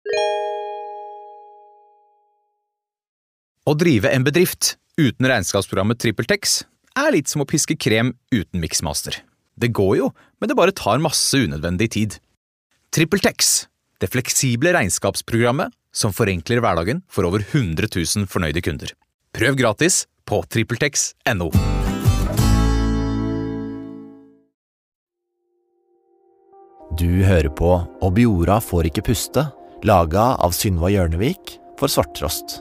Å drive en bedrift uten regnskapsprogrammet TrippelTex litt som å piske krem uten mixmaster. Det går jo, men det bare tar masse unødvendig tid. TrippelTex, det fleksible regnskapsprogrammet som forenkler hverdagen for over 100 000 fornøyde kunder. Prøv gratis på TrippelTex.no. Du hører på Obiora får ikke puste, laget av Synva Hjørnevik for Svarttrost.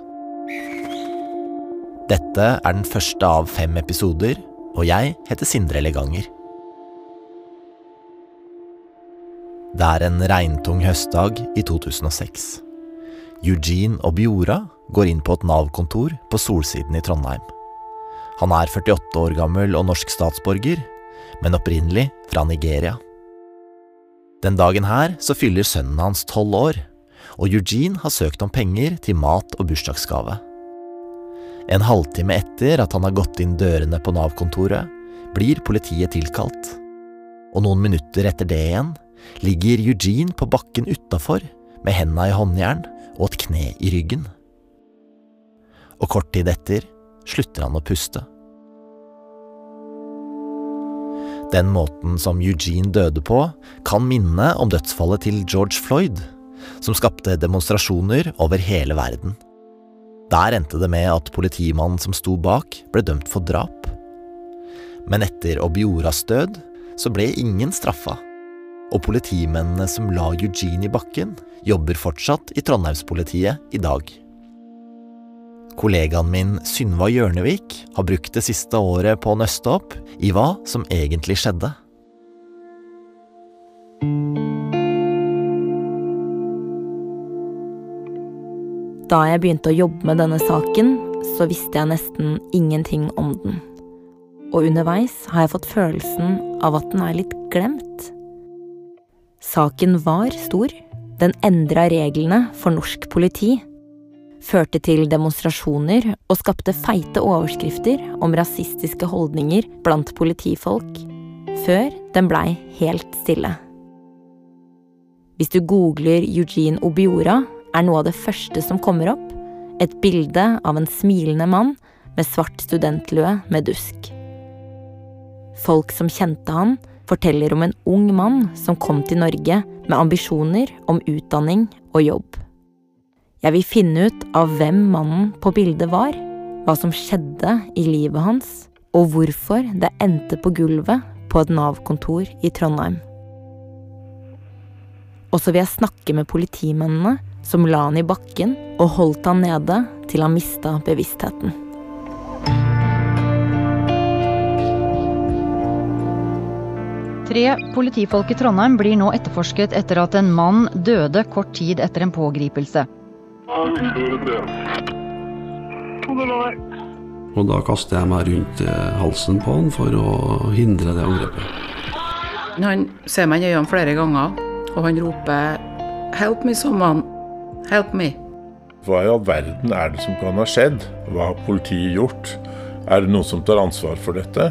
Dette den første av 5 episoder, og jeg heter Sindre Leganger. Det en regntung høstdag i 2006. Eugene Obiora går inn på et Nav-kontor på Solsiden i Trondheim. Han 48 år gammel og norsk statsborger, men opprinnelig fra Nigeria. Den dagen her så fyller sønnen hans 12 år, og Eugene har søkt om penger til mat og bursdagsgave. En halvtime etter at han har gått inn dørene på Nav-kontoret, blir politiet tilkalt. Og noen minutter etter det igjen, ligger Eugene på bakken utenfor, med hendene i håndjern og et kne i ryggen. Og kort tid etter slutter han å puste. Den måten som Eugene døde på, kan minne om dødsfallet til George Floyd, som skapte demonstrasjoner over hele verden. Der endte det med at politimannen som sto bak ble dømt for drap. Men etter Obioras død så ble ingen straffa, og politimennene som la Eugene i bakken jobber fortsatt i Trondheimspolitiet i dag. Kollegaen min Synva Hjørnevik har brukt det siste året på å nøste opp i hva som egentlig skjedde. Da jeg begynte å jobbe med denne saken, så visste jeg nesten ingenting om den. Og underveis har jeg fått følelsen av at den litt glemt. Saken var stor. Den endret reglene for norsk politi, førte til demonstrasjoner og skapte feite overskrifter om rasistiske holdninger blant politifolk, før den ble helt stille. Hvis du googler Eugene Obiora, noe av det første som kommer opp, et bilde av en smilende mann med svart studentlue med dusk. Folk som kjente han, forteller om en ung mann som kom til Norge med ambisjoner om utdanning og jobb. Jeg vil finne ut av hvem mannen på bildet var, hva som skjedde i livet hans, og hvorfor det endte på gulvet på et Nav-kontor i Trondheim. Og så vil jeg snakke med politimennene som la han i bakken og holdt han nede til han mistet bevisstheten. Tre politifolk i Trondheim blir nå etterforsket etter at en mann døde kort tid etter en pågripelse. Og da kastet jeg meg rundt halsen på han for å hindre det angrepet. Han ser meg i øynene flere ganger, og han roper «Help me someone! Help me!» Hva i all verden det som kan ha skjedd? Hva har politiet gjort? Det noen som tar ansvar for dette?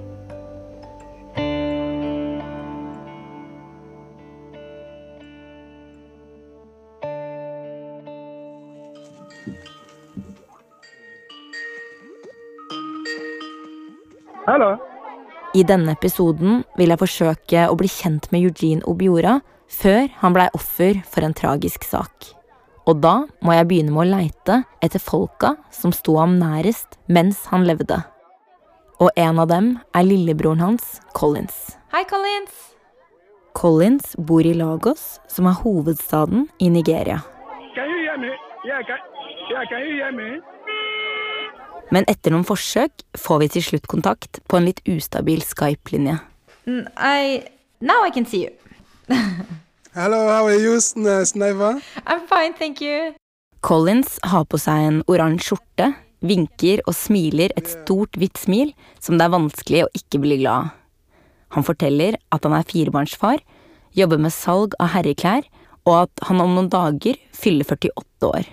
Hallo. I denne episoden vil jeg forsøke å bli kjent med Eugene Obiora før han ble offer for en tragisk sak. Og da må jeg begynne med å leite etter folka som sto ham nærest mens han levde. Og en av dem lillebroren hans, Collins. Hei, Collins! Collins bor i Lagos, som hovedstaden i Nigeria. Can you hear me? Yeah, can you hear me? Men etter noen forsøk får vi til slutt kontakt på en litt ustabil Skype-linje. Now I can see you. Hello, how are you, Sniper? I'm fine, thank you. Collins har på seg en oransje skjorte, vinker og smiler et stort hvitt smil som det vanskelig å ikke bli glad av. Han forteller at han 4-barnsfar, jobber med salg av herreklær, og at han om noen dager fyller 48 år.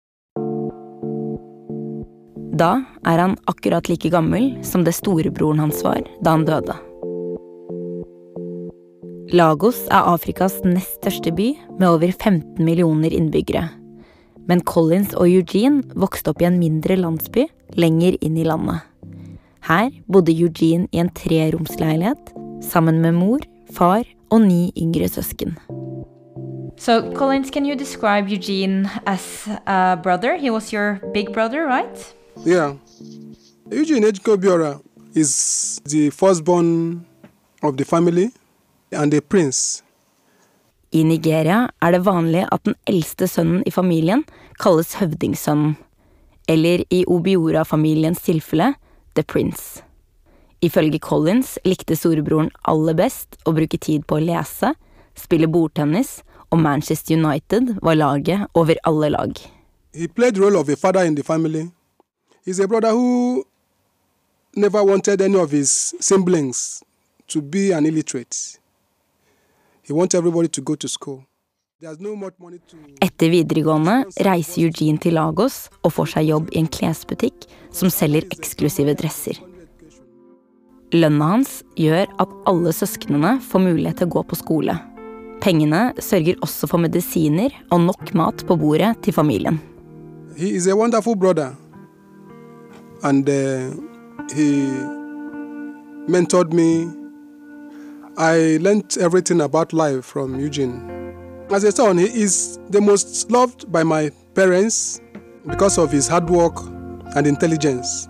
Da han akkurat like gammel som det storebroren hans var da han døde. Lagos Afrikas nest største by med over 15 millioner innbyggere. Men Collins og Eugene vokste opp i en mindre landsby lenger inn i landet. Her bodde Eugene i en 3-romsleilighet sammen med mor, far og 9 yngre søsken. So, Collins, can you describe Eugene as a brother? He was your big brother, right? Yeah. Eugene Ejike Obiora is the firstborn of the family and a prince. I Nigeria det vanlig at den eldste sønnen i familien kalles høvdingsønnen, eller i Obiora-familiens tilfelle, The Prince. Ifølge Collins likte storebroren aller best å bruke tid på å lese, spille bordtennis, og Manchester United var laget over alle lag. He played the role of a father in the family. He's a brother who never wanted any of his siblings to be an illiterate. He wants everybody to go to school. There's no much money to... Etter videregående reiser Eugene til Lagos og får seg jobb i en klesbutikk som selger eksklusive dresser. Lønna hans gjør at alle søsknene får mulighet til å gå på skole. Pengene sørger også for medisiner og nok mat på bordet til familien. He is a wonderful brother. And he mentored me. I learned everything about life from Eugene. As a son, he is the most loved by my parents because of his hard work and intelligence.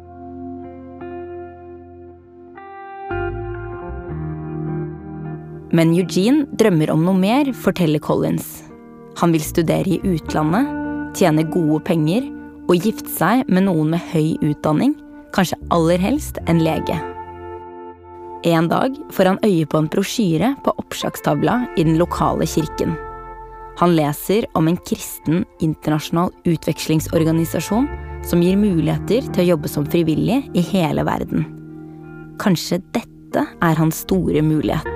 Men Eugene drømmer om noe mer, forteller Collins. Han vil studere i utlandet, tjene gode penger og gifte seg med noen med høy utdanning, kanskje aller helst en lege. En dag får han øye på en brosjyre på oppslagstavla i den lokale kirken. Han leser om en kristen internasjonal utvekslingsorganisasjon som gir muligheter til å jobbe som frivillig i hele verden. Kanskje dette hans store mulighet.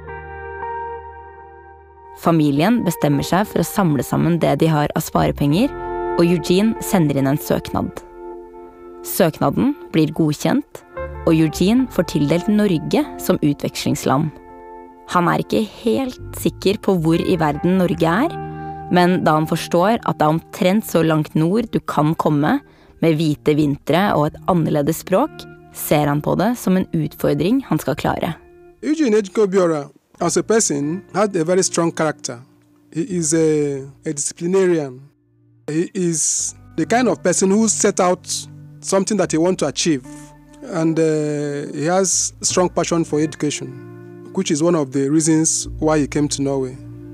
Familien bestemmer seg for å samle sammen det de har av sparepenger, og Eugene sender inn en søknad. Søknaden blir godkjent, og Eugene får tildelt Norge som utvekslingsland. Han ikke helt sikker på hvor i verden Norge men da han forstår at det omtrent så langt nord du kan komme, med hvite vintre og et annerledes språk, ser han på det som en utfordring han skal klare. Eugene Ejike Obiora, as a person, had a very strong character. He is a disciplinarian. He is the kind of person who set out something that he wants to achieve. And he has strong passion for education, which is one of the reasons why he came to Norway.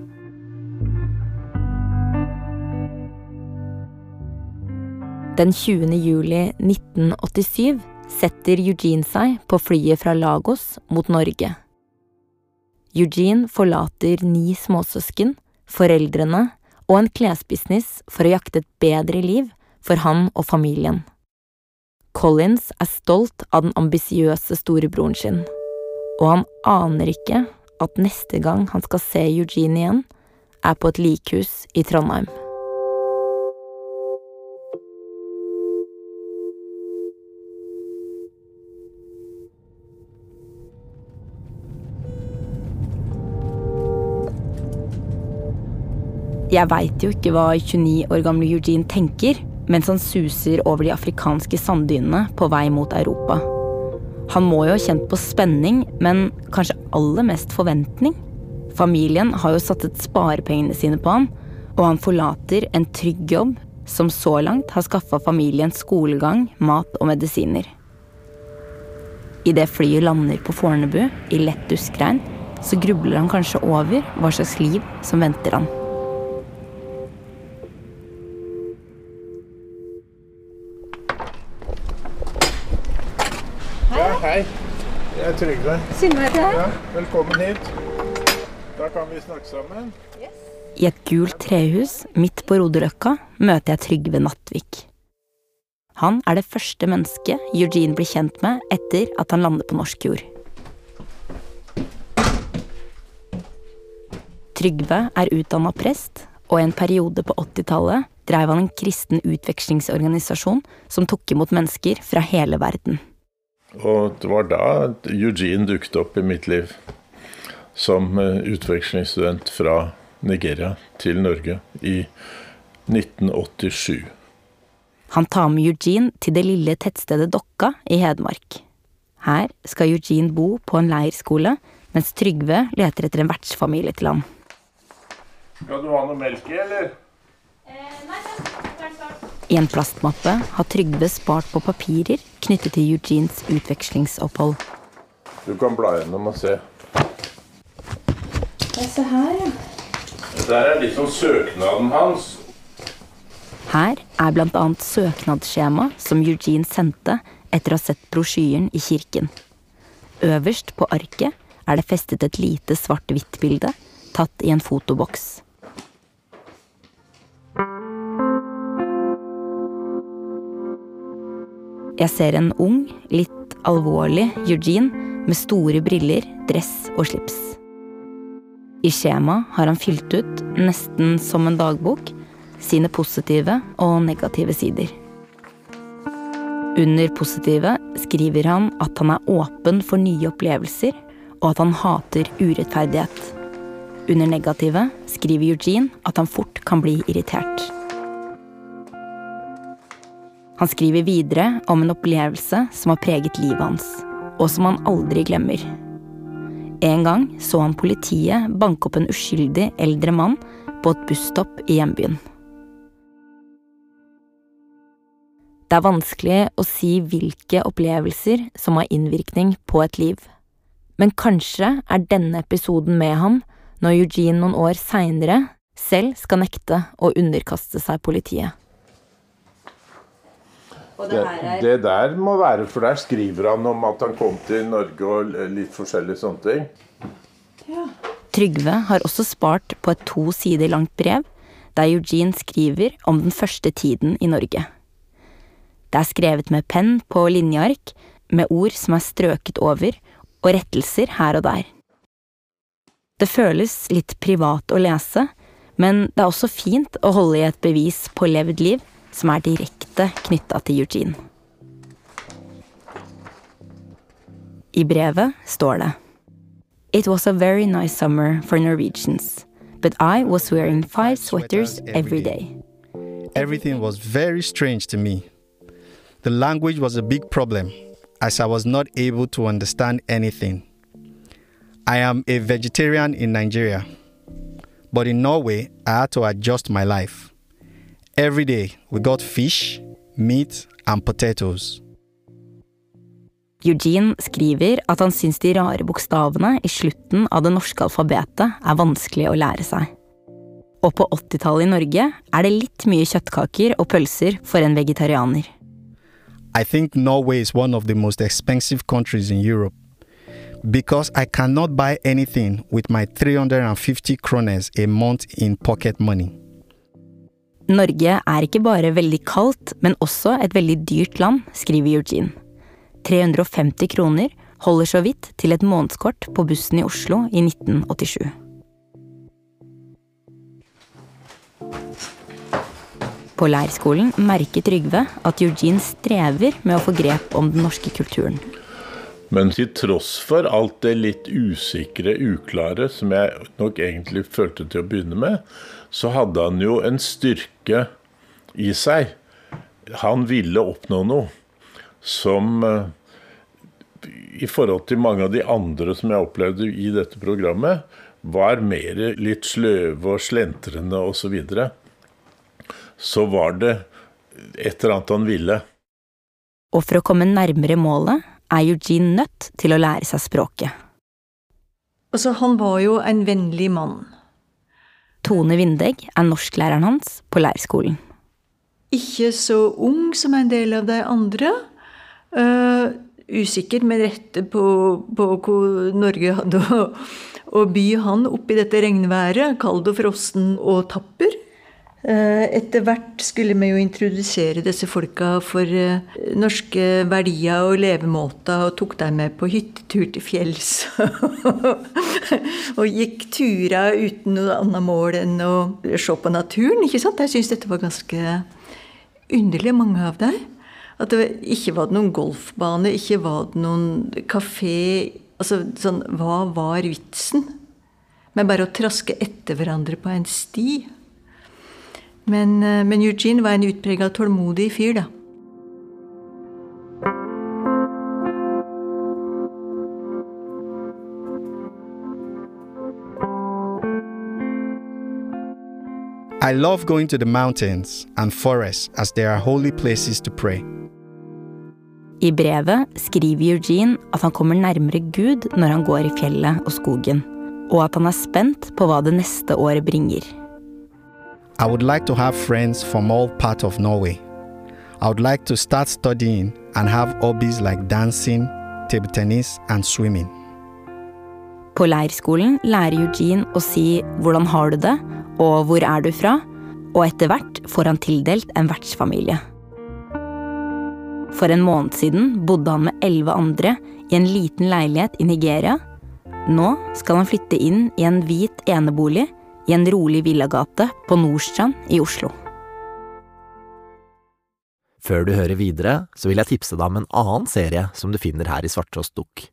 Den 20. juli 1987 setter Eugene seg på flyet fra Lagos mot Norge. Eugene forlater 9 småsøsken, foreldrene og en klesbusiness for å jakte et bedre liv for han og familien. Collins stolt av den ambisiøse storebroren sin, og han aner ikke at neste gang han skal se Eugene igjen, på et likhus i Trondheim. Jeg vet jo ikke hva 29 år gamle Eugene tenker, mens han suser over de afrikanske sanddynene på vei mot Europa. Han må jo ha kjent på spenning, men kanskje aller mest forventning. Familien har jo satset sparepengene sine på han, og han forlater en trygg jobb som så langt har skaffet familien skolegang, mat og medisiner. I det flyet lander på Fornebu i lett duskregn, så grubler han kanskje over hva slags liv som venter han. Hei, jeg Trygve. Synne heter jeg. Ja, velkommen hit. Da kan vi snakke sammen. I et gult trehus midt på Rodeløkka møter jeg Trygve Nattvik. Han det første mennesket Eugene blir kjent med etter at han lander på norsk jord. Trygve utdannet prest, og i en periode på 80-tallet drev han en kristen utvekslingsorganisasjon som tok imot mennesker fra hele verden. Og det var da Eugene dukket opp i mitt liv. som utvekslingsstudent fra Nigeria til Norge i 1987. Han tar med Eugene til det lille tettstedet Dokka i Hedmark. Her skal Eugene bo på en leirskole, mens Trygve leter etter en vertsfamilie til ham. Skal du ha noe melk i, eller? I en plastmappe har Trygve spart på papirer knyttet til Eugenes utvekslingsopphold. Du kan bla gjennom og se. Se her, ja. Der liksom søknaden hans. Her blant annet søknadsskjema som Eugene sendte etter å ha sett brosjyren i kirken. Øverst på arket det festet et lite svart-hvitt bilde, tatt i en fotoboks. Jeg ser en ung, litt alvorlig Eugene med store briller, dress og slips. I skjema har han fylt ut, nesten som en dagbok, sine positive og negative sider. Under positive skriver han at han åpen for nye opplevelser, og at han hater urettferdighet. Under negative skriver Eugene at han fort kan bli irritert. Han skriver videre om en opplevelse som har preget livet hans, og som han aldri glemmer. En gang så han politiet banke opp en uskyldig eldre mann på et busstopp i hjembyen. Det vanskelig å si hvilke opplevelser som har innvirkning på et liv. Men kanskje denne episoden med ham når Eugene noen år senere selv skal nekte å underkaste seg politiet. Det der må være, for der skriver han om at han kom til Norge og litt forskjellige sånne ting. Ja. Trygve har også spart på et 2 sider langt brev, der Eugene skriver om den første tiden i Norge. Det skrevet med penn på linjeark, med ord som strøket over, og rettelser her og der. Det føles litt privat å lese, men det også fint å holde i et bevis på levd liv, som direkte knyttet til Eugene. I brevet står det: It was a very nice summer for Norwegians, but I was wearing 5 sweaters every day. Everything was very strange to me. The language was a big problem, as I was not able to understand anything. I am a vegetarian in Nigeria, but in Norway, I had to adjust my life. Every day, we got fish, meat and potatoes. Eugene skriver at han syns de rare bokstavene i slutten av det norske alfabetet vanskelig å lære seg. Og på 80-tallet i Norge det litt mye kjøttkaker og pølser for en vegetarianer. I think Norway is one of the most expensive countries in Europe, because I cannot buy anything with my 350 kroner a month in pocket money. Norge ikke bare veldig kaldt, men også et veldig dyrt land, skriver Eugene. 350 kroner holder så vidt til et månedskort på bussen i Oslo i 1987. På leirskolen merker Trygve at Eugene strever med å få grep om den norske kulturen. Men til tross for alt det litt usikre, uklare, som jeg nok egentlig følte til å begynne med, så hadde han jo en styrke i seg. Han ville oppnå noe som i forhold til mange av de andre som jeg opplevde i dette programmet, var mer litt sløve og slentrende og så videre. Så var det et eller annet han ville. Og for å komme nærmere målet Eugene nødt til å lære seg språket. Altså, han var jo en vennlig mann. Tone Vindegg norsklæreren hans på leirskolen. Ikke så ung som en del av de andre. Usikker med rette på hvor Norge hadde å by han opp i dette regnværet, kald og frossen og tapper. Etter hvert skulle vi jo introdusere disse folka for norske verdier og levemåter, og tok dem med på hyttetur til fjells. Og gikk turer uten noe annet mål enn å se på naturen, ikke sant? Jeg synes dette var ganske underlig, mange av dem. At det ikke var noen golfbane, ikke var det noen kafé. Altså, sånn, hva var vitsen med bare å traske etter hverandre på en sti. Men Eugene var en utpreget tålmodig fyr, da. I love going to the mountains and forests as they are holy places to pray. I brevet skriver Eugene at han kommer nærmere Gud når han går i fjellet og skogen, og at han spent på hva det neste året bringer. I would like to have friends from all parts of Norway. I would like to start studying and have hobbies like dancing, table tennis and swimming. På leirskolen lærer Eugene å si hvordan har du det, og hvor er du fra, og etter hvert får han tildelt en vertsfamilie. For en måned siden bodde han med 11 andre i en liten leilighet i Nigeria. Nå skal han flytte inn i en hvit enebolig i en rolig villagate på Nordstrand i Oslo. Før du hører videre, så vil jeg tipse deg om en annen serie som du finner her i Svarttrost Dukk.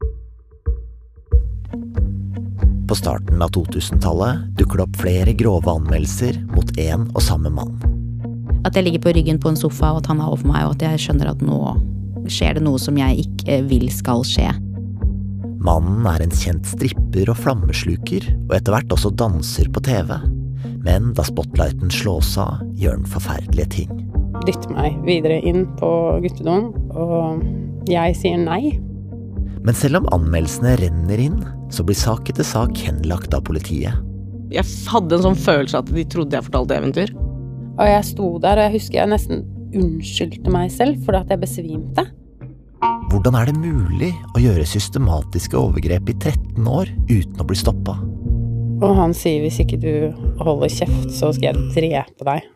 På starten av 2000-tallet dukker det opp flere grove anmeldelser mot en og samme mann. At jeg ligger på ryggen på en sofa, og at han er over meg, og at jeg skjønner at nå skjer det noe som jeg ikke vil skal skje. Mannen er en kjent stripper og flammesluker, og etter hvert også danser på TV. Men da spotlighten slås av, gjør han forferdelige ting. Dytter meg videre inn på guttedoen, og jeg sier nei. Men selv om anmeldelsene renner inn, så blir sak etter sak henlagt av politiet. Jeg hadde en sånn følelse at de trodde jeg fortalte eventyr. Og jeg sto der, og jeg husker jeg nesten unnskyldte meg selv for at jeg besvimte. Hvordan er det mulig å gjøre systematiske overgrep i 13 år uten å bli stoppet? Og han sier, hvis ikke du holder kjeft, så skal jeg drepe deg.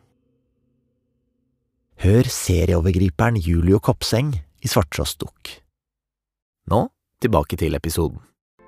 Hør serieovergriperen Julio Kopseng i Svarttrost Dukk. Nå tilbake til episoden.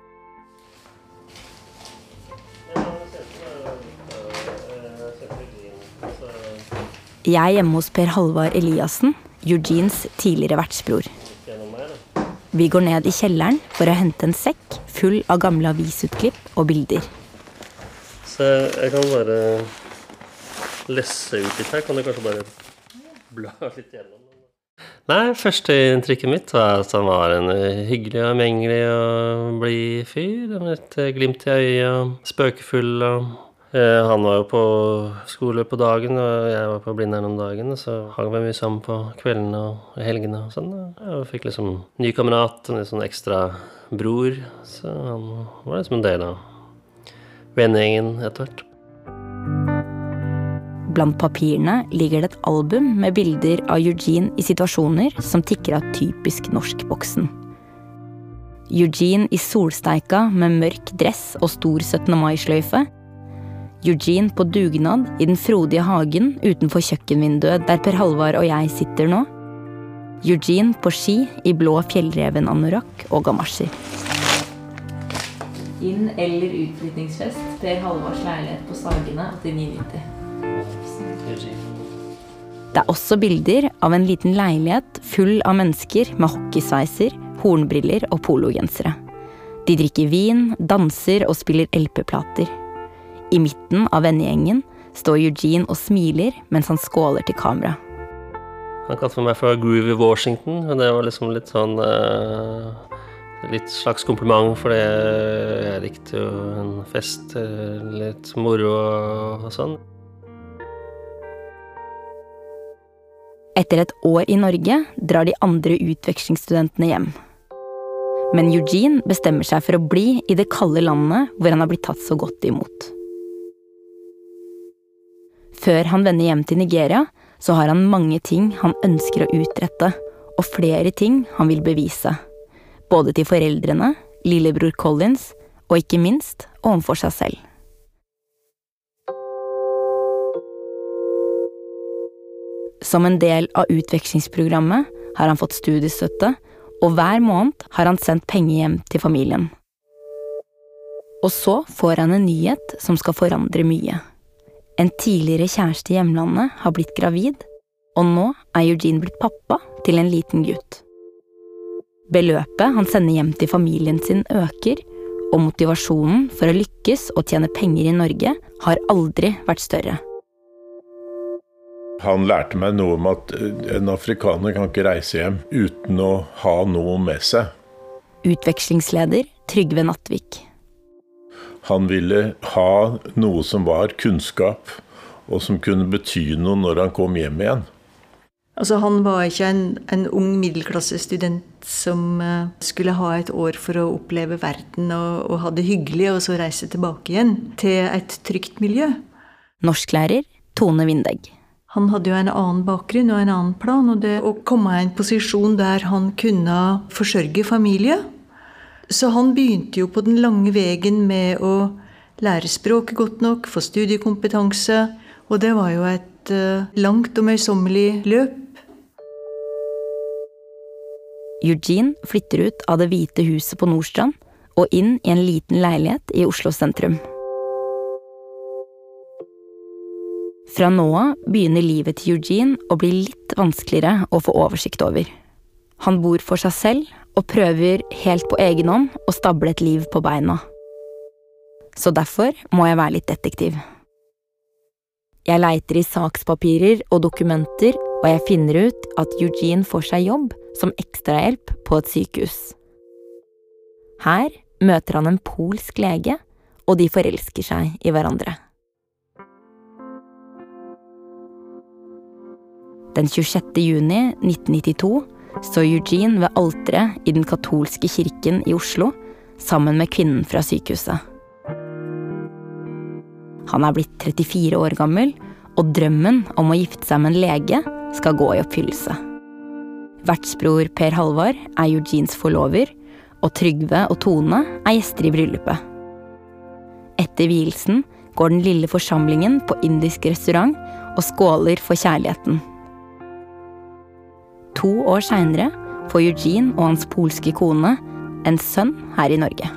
Jeg er hjemme hos Per Halvard Eliassen, Eugenes tidligere vertsbror. Vi går ned i kjelleren for å hente en sekk full av gamle avisutklipp og bilder. Så jeg kan bare lesse ut litt her. Kan du kanskje bare bla litt gjennom? Nei, første inntrykket mitt var at han var en hyggelig og mengelig og blid fyr. Med et glimt i øyet, spøkefull. Han var jo på skole på dagen, og jeg var på Blindern om dagen. Så hang vi mye sammen på kveldene og helgene og sånn. Jeg fikk liksom ny kamerat, en sånn ekstra bror. Så han var liksom en del av vennegjengen etter hvert. Blant papirene ligger det et album med bilder av Eugene i situasjoner som tikker av typisk norsk-boksen. Eugene i solsteika med mørk dress og stor 17. mai-sløyfe. Eugene på dugnad i den frodige hagen utenfor kjøkkenvinduet der Per Halvard og jeg sitter nå. Eugene på ski i blå fjellreven anorakk og gamasjer. Inn- eller utflyttingsfest, Per Halvards leilighet på Sagene 8990. Det er også bilder av en liten leilighet full av mennesker med hockeysveiser, hornbriller og pologensere. De drikker vin, danser og spiller LP-plater. I midten av vennegjengen står Eugene og smiler mens han skåler til kamera. Han kalte meg for Groovy Washington, og det var liksom litt sånn litt slags kompliment, for jeg likte jo en fest, litt moro og sånn. Etter et år i Norge drar de andre utvekslingsstudentene hjem. Men Eugene bestemmer seg for å bli i det kalde landet hvor han har blitt tatt så godt imot. Før han vender hjem til Nigeria, så har han mange ting han ønsker å utrette, og flere ting han vil bevise. Både til foreldrene, lillebror Collins, og ikke minst overfor seg selv. Som en del av utvekslingsprogrammet har han fått studiestøtte, og hver måned har han sendt penger hjem til familien. Og så får han en nyhet som skal forandre mye. En tidligere kjæreste i hjemlandet har blitt gravid, og nå er Eugene blitt pappa til en liten gutt. Beløpet han sender hjem til familien sin øker, og motivasjonen for å lykkes og tjene penger i Norge har aldri vært større. Han lærte meg noe om at en afrikaner kan ikke reise hjem uten å ha noe med seg. Utvekslingsleder Trygve Nattvik. Han ville ha noe som var kunnskap, og som kunne bety noe når han kom hjem igjen. Altså, han var ikke en ung middelklassestudent som skulle ha et år for å oppleve verden og ha det hyggelig, og så reise tilbake igjen til et trygt miljø. Norsklærer Tone Vindegg. Han hadde jo en annen bakgrunn og en annen plan, og det å komme i en posisjon der han kunne forsørge familie. Så han begynte jo på den lange veien med å lære språket godt nok, få studiekompetanse, og det var jo et langt og møysommelig løp. Eugene flytter ut av Det hvite huset på Nordstrand og inn i en liten leilighet i Oslo sentrum. Fra nå av begynner livet til Eugene å bli litt vanskeligere å få oversikt over. Han bor for seg selv og prøver helt på egen hånd å stable et liv på beina. Så derfor må jeg være litt detektiv. Jeg leiter i sakspapirer og dokumenter, og jeg finner ut at Eugene får seg jobb som ekstrahjelp på et sykehus. Her møter han en polsk lege, og de forelsker seg i hverandre. Den 26. juni 1992 står Eugene ved alteret i den katolske kirken i Oslo sammen med kvinnen fra sykehuset. Han blitt 34 år gammel, og drømmen om å gifte seg med en lege skal gå i oppfyllelse. Vertsbror Per Halvard Eugenes forlover, og Trygve og Tone gjester i bryllupet. Etter vielsen går den lille forsamlingen på indisk restaurant og skåler for kjærligheten. 2 år senere får Eugene og hans polske kone en sønn her i Norge.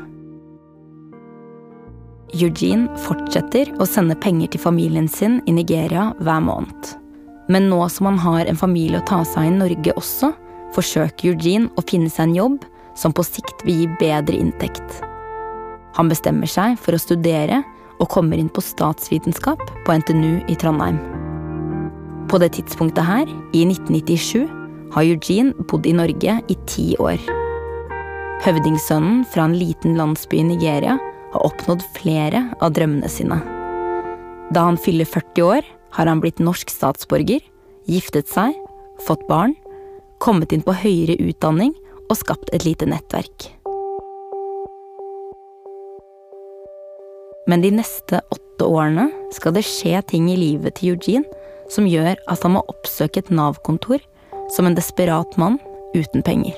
Eugene fortsetter å sende penger til familien sin i Nigeria hver måned. Men nå som han har en familie å ta seg i Norge også, forsøker Eugene å finne seg en jobb som på sikt vil gi bedre inntekt. Han bestemmer seg for å studere og kommer inn på statsvitenskap på NTNU i Trondheim. På det tidspunktet her, i 1997, har Eugene bodd i Norge i 10 år. Høvdingsønnen fra en liten landsby i Nigeria har oppnådd flere av drømmene sine. Da han fyller 40 år, har han blitt norsk statsborger, giftet seg, fått barn, kommet inn på høyere utdanning og skapt et lite nettverk. Men de neste 8 årene skal det skje ting i livet til Eugene som gjør at han må oppsøke et Nav-kontor som en desperat mann uten penger.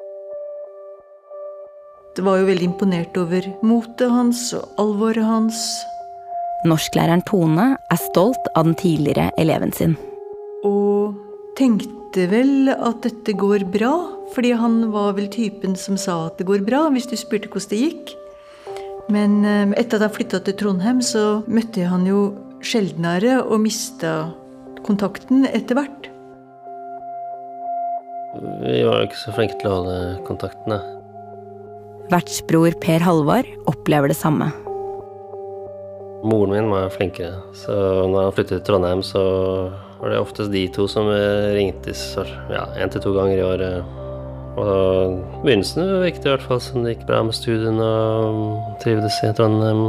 Det var jo veldig imponert over motet hans og alvoret hans. Norsklæreren Tone stolt av den tidligere eleven sin. Og tenkte vel at dette går bra, fordi han var vel typen som sa at det går bra, hvis du spurte hvordan det gikk. Men etter at han flyttet til Trondheim, så møtte jeg han jo sjeldnere og mistet kontakten etter hvert. Vi var jo ikke så flinke til å holde kontaktene. Vertsbror Per Halvard opplever det samme. Moren min var flinkere, så når han flyttet til Trondheim, så var det oftest de to som ringte 1 til 2 ganger i året. Og begynnelsen virket i hvert fall som det gikk bra med studien og trivdes i Trondheim.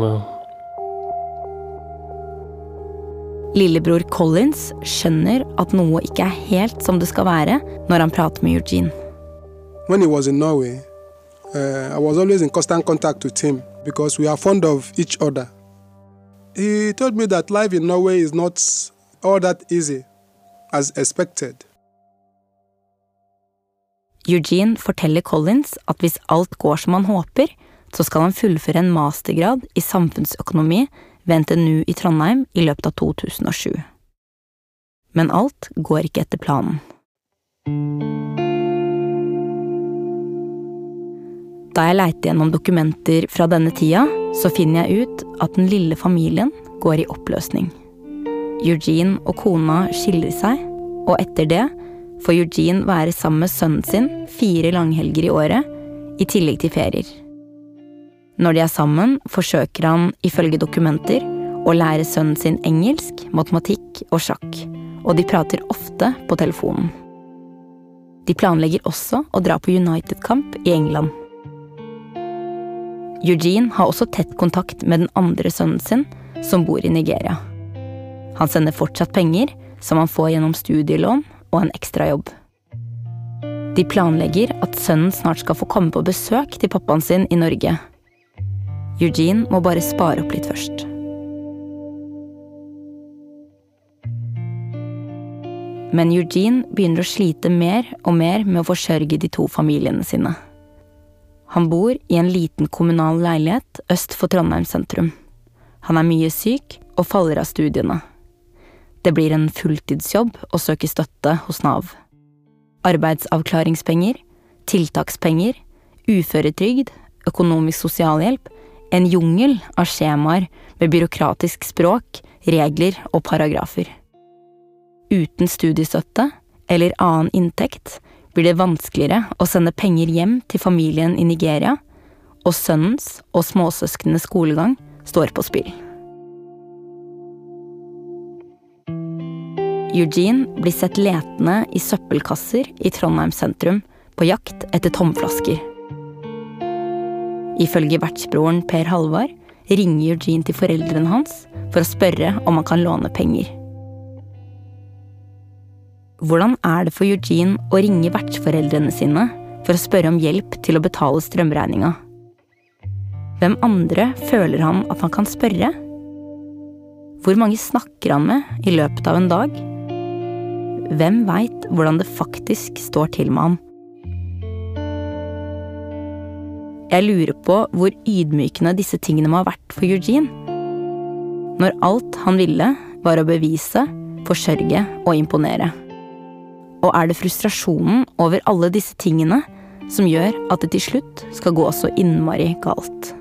Lillebror Collins skjønner at noe ikke helt som det skal være når han prater med Eugene. When he was in Norway, I was always in constant contact with him because we are fond of each other. He told me that life in Norway is not all that easy as expected. Eugene forteller Collins at hvis alt går som han håper, så skal han fullføre en mastergrad i samfunnsøkonomi ved NTNU i Trondheim i løpet av 2007. Men alt går ikke etter planen. Da jeg leiter gjennom dokumenter fra denne tida, så finner jeg ut at den lille familien går i oppløsning. Eugene og kona skiller seg, og etter det får Eugene være sammen med sønnen sin 4 langhelger i året, i tillegg til ferier. Når de er sammen, forsøker han, ifølge dokumenter, å lære sønnen sin engelsk, matematikk og sjakk, og de prater ofte på telefonen. De planlegger også å dra på United-kamp i England. Eugene har også tett kontakt med den andre sønnen sin, som bor i Nigeria. Han sender fortsatt penger, som han får gjennom studielån og en ekstra jobb. De planlegger at sønnen snart skal få komme på besøk til pappaen sin i Norge. Eugene må bare spare opp litt først. Men Eugene begynner å slite mer og mer med å forsørge de to familiene sine. Han bor i en liten kommunal leilighet øst for Trondheim sentrum. Han er mye syk og faller av studiene. Det blir en fulltidsjobb å søke støtte hos Nav. Arbeidsavklaringspenger, tiltakspenger, uføretrygd, økonomisk sosialhjelp, en jungel av skjemaer med byråkratisk språk, regler og paragrafer. Uten studiestøtte eller annen inntekt blir det vanskeligere å sende penger hjem til familien i Nigeria, og sønnens og småsøskenes skolegang står på spill. Eugene blir sett letende i søppelkasser i Trondheim sentrum på jakt etter tomflasker. Ifølge vertsbroren Per Halvard ringer Eugene til foreldrene hans for å spørre om han kan låne penger. Hvordan er det for Eugene å ringe vertsforeldrene sine for å spørre om hjelp til å betale strømregninga? Hvem andre føler han at han kan spørre? Hvor mange snakker han med i løpet av en dag? Hvem vet hvordan det faktisk står til med han? Jeg lurer på hvor ydmykende disse tingene må ha vært for Eugene. Når alt han ville var å bevise, forsørge og imponere. Og er det frustrasjonen over alle disse tingene som gjør at det til slutt skal gå så innmari galt?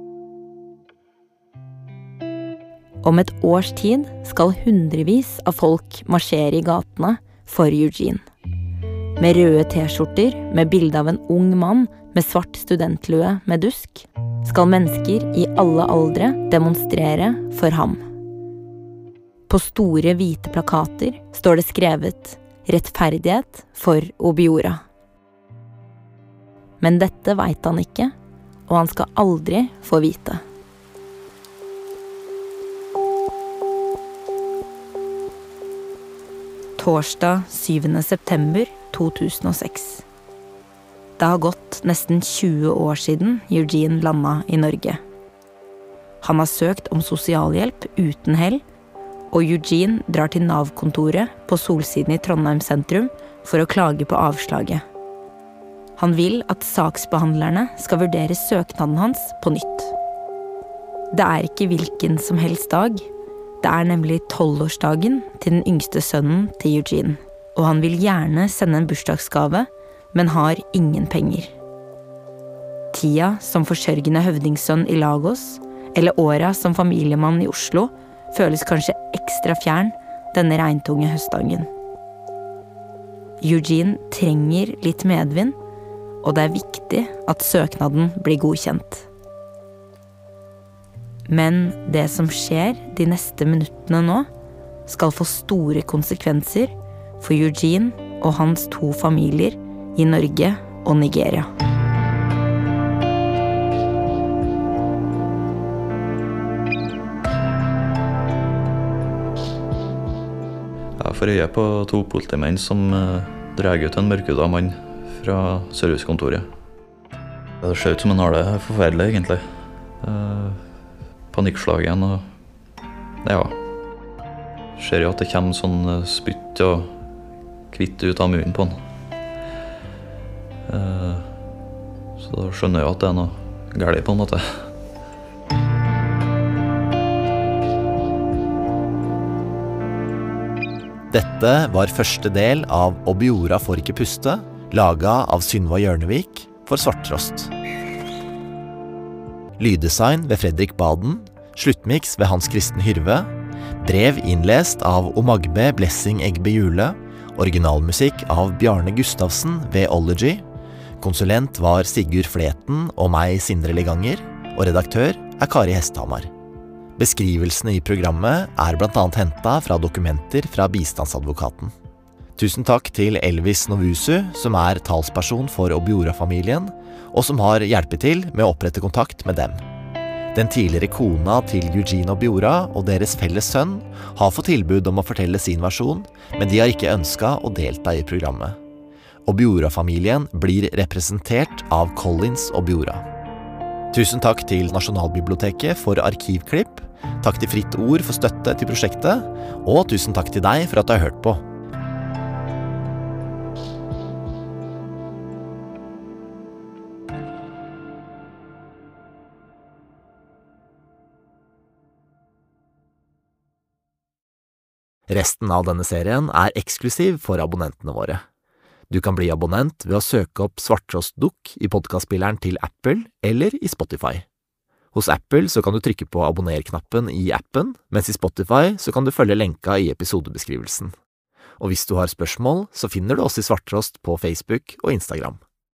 Om et års tid skal hundrevis av folk marsjere i gatene for Eugene. Med røde t-skjorter med bilde av en ung mann med svart studentlue med dusk, skal mennesker i alle aldre demonstrere for ham. På store hvite plakater står det skrevet «Rettferdighet for Obiora». Men dette vet han ikke, og han skal aldri få vite. Torsdag 7. september 2006. Det har gått nesten 20 år siden Eugene landet i Norge. Han har søkt om sosialhjelp uten hell, og Eugene drar til Nav-kontoret på Solsiden i Trondheim sentrum for å klage på avslaget. Han vil at saksbehandlerne skal vurdere søknaden hans på nytt. Det er ikke hvilken som helst dag. Det er nemlig 12-årsdagen til den yngste sønnen til Eugene, og han vil gjerne sende en bursdagsgave, men har ingen penger. Tida som forsørgende høvdingsønn i Lagos, eller åra som familiemann i Oslo, føles kanskje ekstra fjern denne regntunge høstdagen. Eugene trenger litt medvind, og det er viktig at søknaden blir godkjent. Men det som skjer de neste minuttene nå, skal få store konsekvenser for Eugene og hans to familier i Norge og Nigeria. Jeg får øye på to politimenn som drar ut en mørkhudet mann fra servicekontoret. Det ser ut som han har det forferdelig, egentlig. Panikkslagen og ja. Ser jo at det kommer sånn spytt og kvitt ut av munnen på han. Så da skjønner jeg at det er noe galt på en måte. Dette var første del av Obiora får ikke puste, laget av Synva Hjørnevik for Svarttrost. Lyddesign ved Fredrik Baden, sluttmix ved Hans Kristen Hyrve, brev innlest av Omagbe Blessing Egbe Jule, originalmusikk av Bjarne Gustavsen ved Ology, konsulent var Sigurd Fleten og meg, Sindre Leganger, og redaktør Kari Hesthamar. Beskrivelsene i programmet blant annet hentet fra dokumenter fra bistandsadvokaten. Tusen takk til Elvis Novusu, som talsperson for Obiora-familien, og som har hjulpet til med å opprette kontakt med dem. Den tidligere kona til Eugene Obiora og deres felles sønn har fått tilbud om å fortelle sin versjon, men de har ikke ønsket å delta i programmet. Obiora-familien blir representert av Collins Obiora. Tusen takk til Nasjonalbiblioteket for arkivklipp, takk til Fritt Ord for støtte til prosjektet, og tusen takk til deg for at du har hørt på. Resten av denne serien eksklusiv for abonnentene våre. Du kan bli abonnent ved å søke opp Svarttrost-dukk i podcastspilleren til Apple eller i Spotify. Hos Apple så kan du trykke på abonner-knappen i appen, mens i Spotify så kan du følge lenka i episodebeskrivelsen. Og hvis du har spørsmål, så finner du oss i Svarttrost på Facebook og Instagram.